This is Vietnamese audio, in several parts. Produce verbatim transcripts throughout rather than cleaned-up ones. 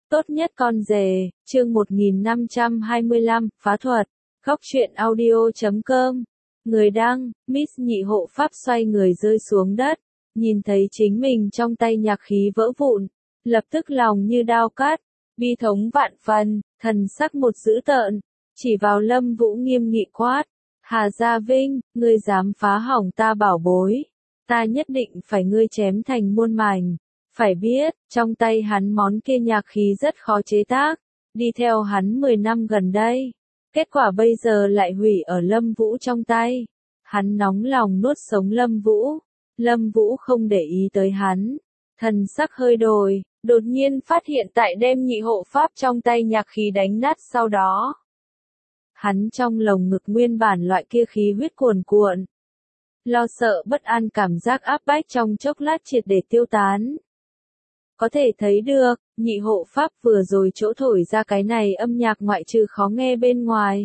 Tốt nhất con rể, chương một nghìn năm trăm hai mươi lăm, phá thuật, góc truyện audio chấm com. Người đăng, Miss Nhị Hộ Pháp xoay người rơi xuống đất, nhìn thấy chính mình trong tay nhạc khí vỡ vụn, lập tức lòng như đao cắt, bi thống vạn phần, thần sắc một dữ tợn, chỉ vào Lâm Vũ nghiêm nghị quát, Hà Gia Vinh, ngươi dám phá hỏng ta bảo bối, ta nhất định phải ngươi chém thành muôn mảnh. Phải biết, trong tay hắn món kia nhạc khí rất khó chế tác, đi theo hắn mười năm gần đây. Kết quả bây giờ lại hủy ở Lâm Vũ trong tay. Hắn nóng lòng nuốt sống Lâm Vũ. Lâm Vũ không để ý tới hắn. Thần sắc hơi đổi, đột nhiên phát hiện tại đem nhị hộ pháp trong tay nhạc khí đánh nát sau đó. Hắn trong lồng ngực nguyên bản loại kia khí huyết cuồn cuộn. Lo sợ bất an cảm giác áp bách trong chốc lát triệt để tiêu tán. Có thể thấy được, nhị hộ pháp vừa rồi chỗ thổi ra cái này âm nhạc ngoại trừ khó nghe bên ngoài.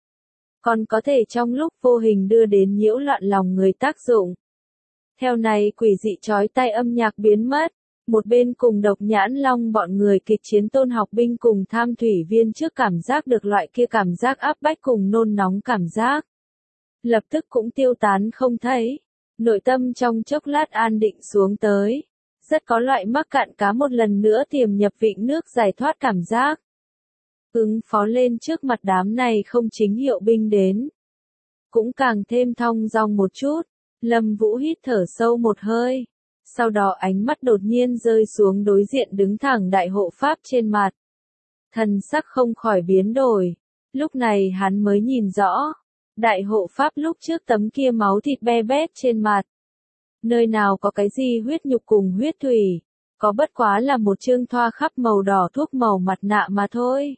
Còn có thể trong lúc vô hình đưa đến nhiễu loạn lòng người tác dụng. Theo này quỷ dị chói tai âm nhạc biến mất, một bên cùng Độc Nhãn Long bọn người kịch chiến Tôn Học Binh cùng Tham Thủy Viên trước cảm giác được loại kia cảm giác áp bách cùng nôn nóng cảm giác. Lập tức cũng tiêu tán không thấy, nội tâm trong chốc lát an định xuống tới. Rất có loại mắc cạn cá một lần nữa tiềm nhập vịnh nước giải thoát cảm giác. Ứng phó lên trước mặt đám này không chính hiệu binh đến. Cũng càng thêm thong dong một chút, Lâm Vũ hít thở sâu một hơi. Sau đó ánh mắt đột nhiên rơi xuống đối diện đứng thẳng đại hộ pháp trên mặt. Thần sắc không khỏi biến đổi. Lúc này hắn mới nhìn rõ. Đại hộ pháp lúc trước tấm kia máu thịt be bét trên mặt. Nơi nào có cái gì huyết nhục cùng huyết thủy, có bất quá là một chương thoa khắp màu đỏ thuốc màu mặt nạ mà thôi.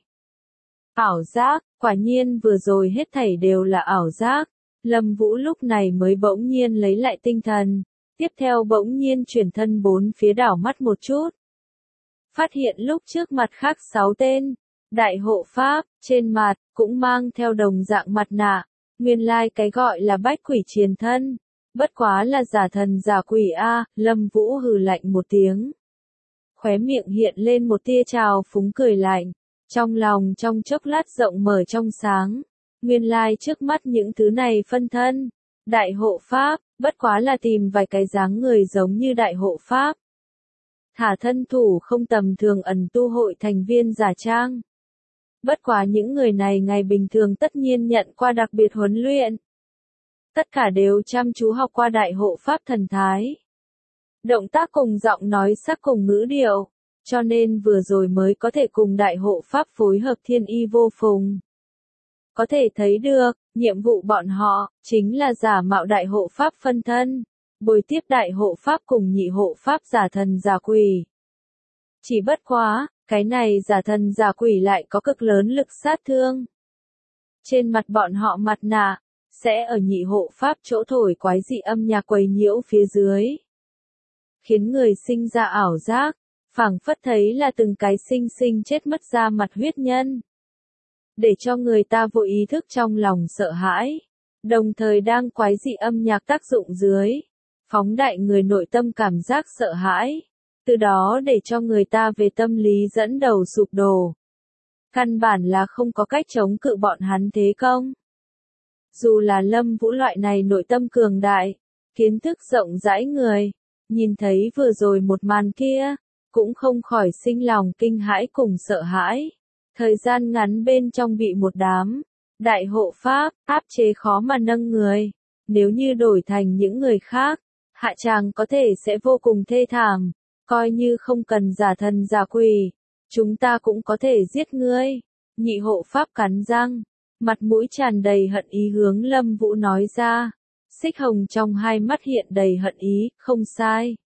Ảo giác, quả nhiên vừa rồi hết thảy đều là ảo giác. Lâm Vũ lúc này mới bỗng nhiên lấy lại tinh thần, tiếp theo bỗng nhiên chuyển thân bốn phía đảo mắt một chút. Phát hiện lúc trước mặt khác sáu tên, đại hộ pháp, trên mặt, cũng mang theo đồng dạng mặt nạ, nguyên lai cái gọi là bách quỷ triền thân. Bất quá là giả thần giả quỷ a, Lâm Vũ hừ lạnh một tiếng. Khóe miệng hiện lên một tia trào phúng cười lạnh, trong lòng trong chốc lát rộng mở trong sáng. Nguyên lai trước mắt những thứ này phân thân, đại hộ pháp, bất quá là tìm vài cái dáng người giống như đại hộ pháp. Thả thân thủ không tầm thường ẩn tu hội thành viên giả trang. Bất quá những người này ngày bình thường tất nhiên nhận qua đặc biệt huấn luyện. Tất cả đều chăm chú học qua đại hộ pháp thần thái. Động tác cùng giọng nói sắc cùng ngữ điệu, cho nên vừa rồi mới có thể cùng đại hộ pháp phối hợp thiên y vô phùng. Có thể thấy được, nhiệm vụ bọn họ, chính là giả mạo đại hộ pháp phân thân, bồi tiếp đại hộ pháp cùng nhị hộ pháp giả thần giả quỷ. Chỉ bất quá, cái này giả thần giả quỷ lại có cực lớn lực sát thương. Trên mặt bọn họ mặt nạ, sẽ ở nhị hộ pháp chỗ thổi quái dị âm nhạc quấy nhiễu phía dưới. Khiến người sinh ra ảo giác, phảng phất thấy là từng cái sinh sinh chết mất ra mặt huyết nhân. Để cho người ta vô ý thức trong lòng sợ hãi, đồng thời đang quái dị âm nhạc tác dụng dưới, phóng đại người nội tâm cảm giác sợ hãi, từ đó để cho người ta về tâm lý dẫn đầu sụp đổ. Căn bản là không có cách chống cự bọn hắn thế công. Dù là Lâm Vũ loại này nội tâm cường đại, kiến thức rộng rãi người, nhìn thấy vừa rồi một màn kia, cũng không khỏi sinh lòng kinh hãi cùng sợ hãi. Thời gian ngắn bên trong bị một đám, đại hộ pháp, áp chế khó mà nâng người. Nếu như đổi thành những người khác, hạ tràng có thể sẽ vô cùng thê thảm, coi như không cần giả thần giả quỷ, chúng ta cũng có thể giết ngươi. Nhị hộ pháp cắn răng. Mặt mũi tràn đầy hận ý hướng Lâm Vũ nói ra. Xích hồng trong hai mắt hiện đầy hận ý, không sai.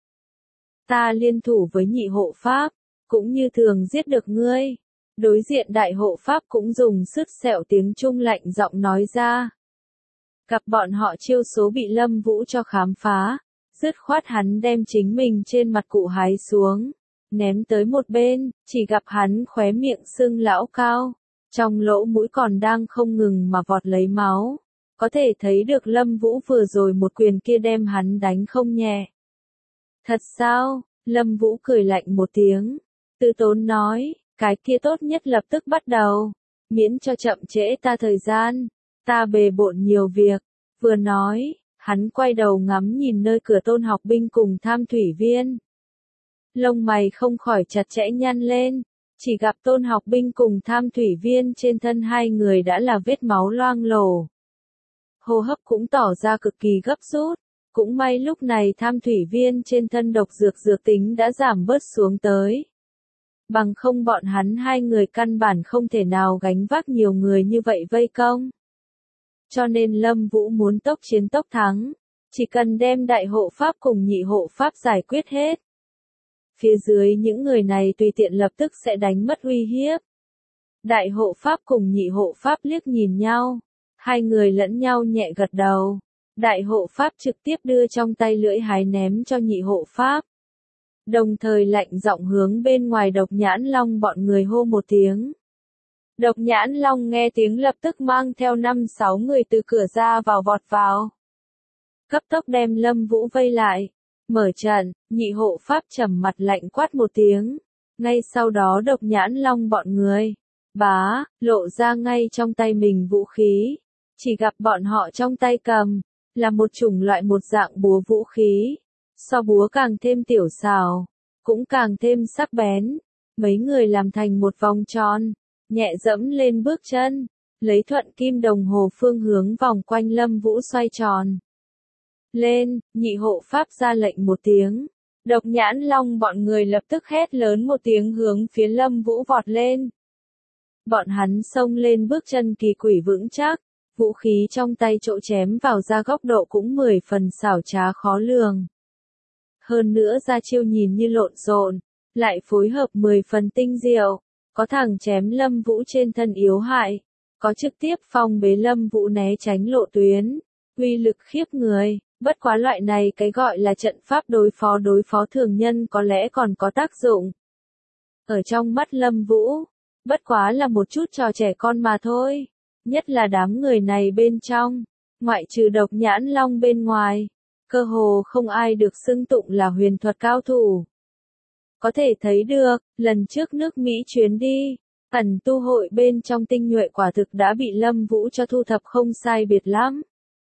Ta liên thủ với nhị hộ pháp, cũng như thường giết được ngươi. Đối diện đại hộ pháp cũng dùng sứt sẹo tiếng Trung lạnh giọng nói ra. Gặp bọn họ chiêu số bị Lâm Vũ cho khám phá, dứt khoát hắn đem chính mình trên mặt cụ hái xuống, ném tới một bên, chỉ gặp hắn khóe miệng sưng lão cao. Trong lỗ mũi còn đang không ngừng mà vọt lấy máu. Có thể thấy được Lâm Vũ vừa rồi một quyền kia đem hắn đánh không nhẹ. Thật sao? Lâm Vũ cười lạnh một tiếng. Từ tốn nói, cái kia tốt nhất lập tức bắt đầu, miễn cho chậm trễ ta thời gian, ta bề bộn nhiều việc, vừa nói, hắn quay đầu ngắm nhìn nơi cửa Tôn Học Binh cùng Tham Thủy Viên. Lông mày không khỏi chặt chẽ nhăn lên, chỉ gặp Tôn Học Binh cùng Tham Thủy Viên trên thân hai người đã là vết máu loang lổ. Hô hấp cũng tỏ ra cực kỳ gấp rút, cũng may lúc này Tham Thủy Viên trên thân độc dược dược tính đã giảm bớt xuống tới. Bằng không bọn hắn hai người căn bản không thể nào gánh vác nhiều người như vậy vây công. Cho nên Lâm Vũ muốn tốc chiến tốc thắng, chỉ cần đem đại hộ pháp cùng nhị hộ pháp giải quyết hết. Phía dưới những người này tùy tiện lập tức sẽ đánh mất uy hiếp. Đại hộ pháp cùng nhị hộ pháp liếc nhìn nhau, hai người lẫn nhau nhẹ gật đầu. Đại hộ pháp trực tiếp đưa trong tay lưỡi hái ném cho nhị hộ pháp. Đồng thời lạnh giọng hướng bên ngoài Độc Nhãn Long bọn người hô một tiếng. Độc Nhãn Long nghe tiếng lập tức mang theo năm sáu người từ cửa ra vào vọt vào. Cấp tốc đem Lâm Vũ vây lại. Mở trận, nhị hộ pháp trầm mặt lạnh quát một tiếng. Ngay sau đó Độc Nhãn Long bọn người, bá, lộ ra ngay trong tay mình vũ khí. Chỉ gặp bọn họ trong tay cầm, là một chủng loại một dạng búa vũ khí. So búa càng thêm tiểu xảo, cũng càng thêm sắc bén. Mấy người làm thành một vòng tròn, nhẹ dẫm lên bước chân, lấy thuận kim đồng hồ phương hướng vòng quanh Lâm Vũ xoay tròn. Lên, nhị hộ pháp ra lệnh một tiếng. Độc Nhãn Long bọn người lập tức hét lớn một tiếng hướng phía Lâm Vũ vọt lên. Bọn hắn xông lên bước chân kỳ quỷ vững chắc, vũ khí trong tay chỗ chém vào ra góc độ cũng mười phần xảo trá khó lường. Hơn nữa ra chiêu nhìn như lộn xộn, lại phối hợp mười phần tinh diệu, có thẳng chém Lâm Vũ trên thân yếu hại, có trực tiếp phong bế Lâm Vũ né tránh lộ tuyến, uy lực khiếp người. Bất quá loại này cái gọi là trận pháp đối phó đối phó thường nhân có lẽ còn có tác dụng. Ở trong mắt Lâm Vũ, bất quá là một chút trò trẻ con mà thôi, nhất là đám người này bên trong, ngoại trừ Độc Nhãn Long bên ngoài, cơ hồ không ai được xưng tụng là huyền thuật cao thủ. Có thể thấy được, lần trước nước Mỹ chuyến đi, ẩn tu hội bên trong tinh nhuệ quả thực đã bị Lâm Vũ cho thu thập không sai biệt lắm.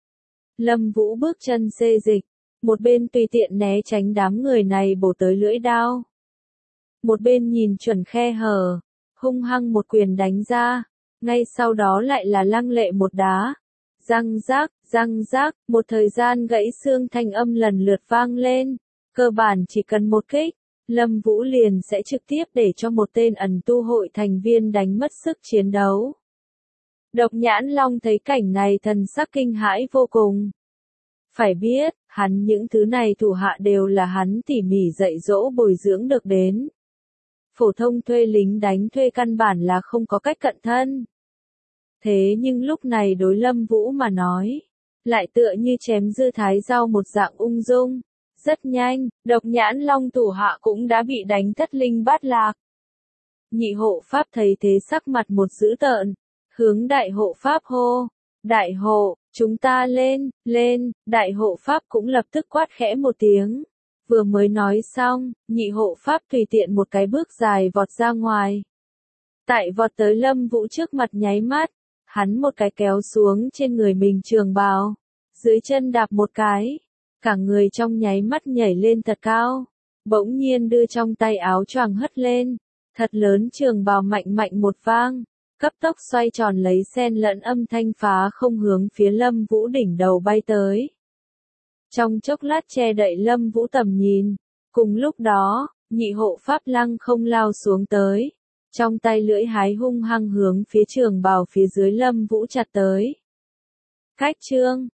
Lâm Vũ bước chân xê dịch, một bên tùy tiện né tránh đám người này bổ tới lưỡi đao. Một bên nhìn chuẩn khe hở, hung hăng một quyền đánh ra, ngay sau đó lại là lăng lệ một đá. Răng rác, răng rác, một thời gian gãy xương thanh âm lần lượt vang lên, cơ bản chỉ cần một kích, Lâm Vũ liền sẽ trực tiếp để cho một tên ẩn tu hội thành viên đánh mất sức chiến đấu. Độc Nhãn Long thấy cảnh này thần sắc kinh hãi vô cùng. Phải biết, hắn những thứ này thủ hạ đều là hắn tỉ mỉ dạy dỗ bồi dưỡng được đến. Phổ thông thuê lính đánh thuê căn bản là không có cách cận thân. Thế nhưng lúc này đối Lâm Vũ mà nói, lại tựa như chém dưa thái rau một dạng ung dung. Rất nhanh, Độc Nhãn Long thủ hạ cũng đã bị đánh thất linh bát lạc. Nhị hộ pháp thấy thế sắc mặt một dữ tợn, hướng đại hộ pháp hô, đại hộ, chúng ta lên, lên, đại hộ pháp cũng lập tức quát khẽ một tiếng. Vừa mới nói xong, nhị hộ pháp tùy tiện một cái bước dài vọt ra ngoài. Tại vọt tới Lâm Vũ trước mặt nháy mắt, hắn một cái kéo xuống trên người mình trường bào, dưới chân đạp một cái, cả người trong nháy mắt nhảy lên thật cao, bỗng nhiên đưa trong tay áo choàng hất lên, thật lớn trường bào mạnh mạnh một vang, cấp tốc xoay tròn lấy xen lẫn âm thanh phá không hướng phía Lâm Vũ đỉnh đầu bay tới. Trong chốc lát che đậy Lâm Vũ tầm nhìn, cùng lúc đó, nhị hộ pháp lăng không lao xuống tới, trong tay lưỡi hái hung hăng hướng phía trường bào phía dưới Lâm Vũ chặt tới. Cách chương